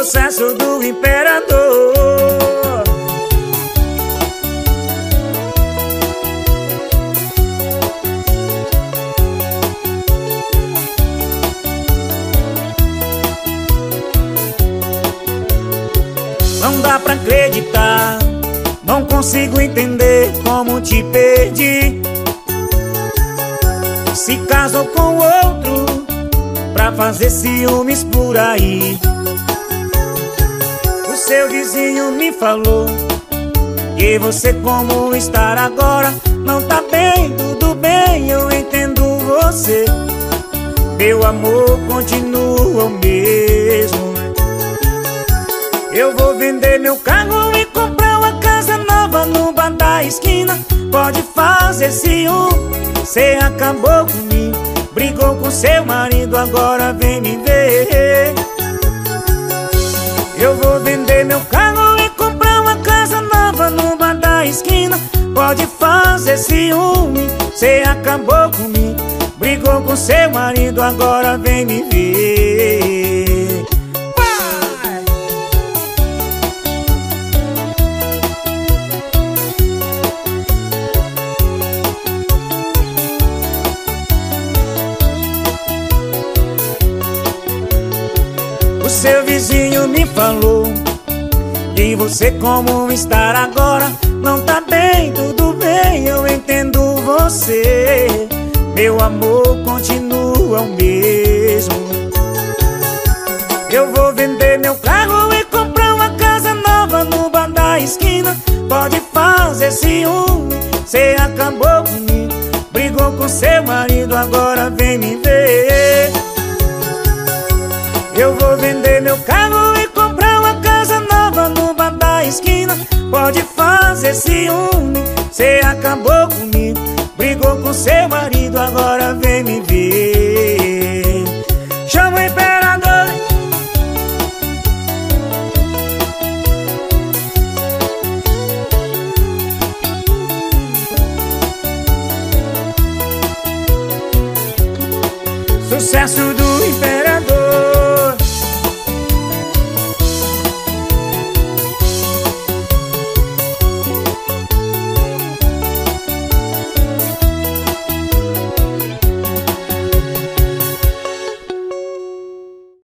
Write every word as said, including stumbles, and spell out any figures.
processo do imperador. Não dá pra acreditar, não consigo entender como te perdi. Se casou com outro pra fazer ciúmes por aí. O seu vizinho me falou que você, como estar agora, não tá bem, tudo bem, eu entendo você. Meu amor continua o mesmo. Eu vou vender meu carro e comprar uma casa nova no bar da esquina. Pode fazer ciúme, cê acabou comigo. Brigou com seu marido, agora vem me ver. Eu vou vender meu carro e comprar uma casa nova no bar da esquina. Pode fazer ciúme, cê acabou comigo. Brigou com seu marido, agora vem me ver. O seu vizinho me falou que você, como estar agora, não tá bem, tudo bem, eu entendo você. Meu amor continua o mesmo. Eu vou vender meu carro e comprar uma casa nova no bar da esquina. Pode fazer ciúme, cê acabou comigo. Brigou com seu marido, agora vem me ver. Eu vou vender meu carro e comprar uma casa nova no bar da esquina. Pode fazer ciúme, cê acabou comigo. Brigou com seu marido, agora vem me ver.